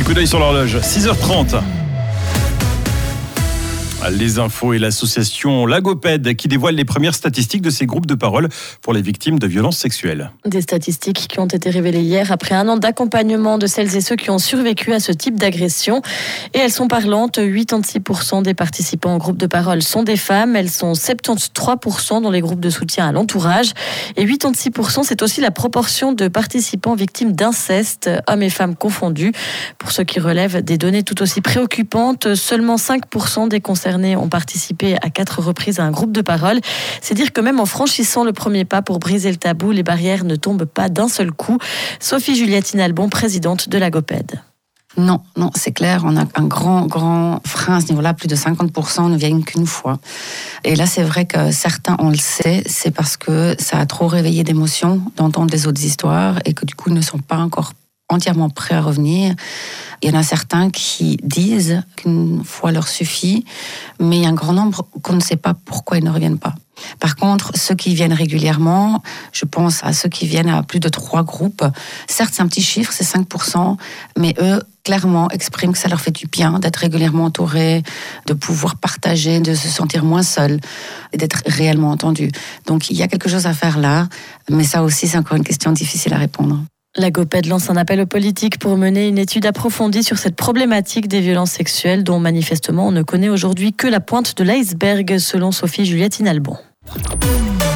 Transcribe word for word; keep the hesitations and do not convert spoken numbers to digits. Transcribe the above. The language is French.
Coup d'œil sur l'horloge, six heures trente. Les infos et l'association Lagopède qui dévoile les premières statistiques de ces groupes de parole pour les victimes de violences sexuelles. Des statistiques qui ont été révélées hier après un an d'accompagnement de celles et ceux qui ont survécu à ce type d'agression. Et elles sont parlantes. quatre-vingt-six pour cent des participants au groupe de parole sont des femmes. Elles sont soixante-treize pour cent dans les groupes de soutien à l'entourage. Et quatre-vingt-six pour cent, c'est aussi la proportion de participants victimes d'inceste, hommes et femmes confondus. Pour ceux qui relèvent des données tout aussi préoccupantes, seulement cinq pour cent des concernés ont participé à quatre reprises à un groupe de parole. C'est dire que même en franchissant le premier pas pour briser le tabou, les barrières ne tombent pas d'un seul coup. Sophie Juliatine Albon, présidente de Lagopède. Non, non, c'est clair, on a un grand, grand frein à ce niveau-là. Plus de cinquante pour cent ne viennent qu'une fois. Et là, c'est vrai que certains, on le sait, c'est parce que ça a trop réveillé d'émotions d'entendre les autres histoires et que du coup, ils ne sont pas encore entièrement prêts à revenir. Il y en a certains qui disent qu'une fois leur suffit, mais il y a un grand nombre qu'on ne sait pas pourquoi ils ne reviennent pas. Par contre, ceux qui viennent régulièrement, je pense à ceux qui viennent à plus de trois groupes. Certes, c'est un petit chiffre, c'est cinq pour cent, mais eux, clairement, expriment que ça leur fait du bien d'être régulièrement entourés, de pouvoir partager, de se sentir moins seuls et d'être réellement entendus. Donc, il y a quelque chose à faire là, mais ça aussi, c'est encore une question difficile à répondre. Lagopède lance un appel aux politiques pour mener une étude approfondie sur cette problématique des violences sexuelles dont manifestement on ne connaît aujourd'hui que la pointe de l'iceberg selon Sophie Juliatine Albon.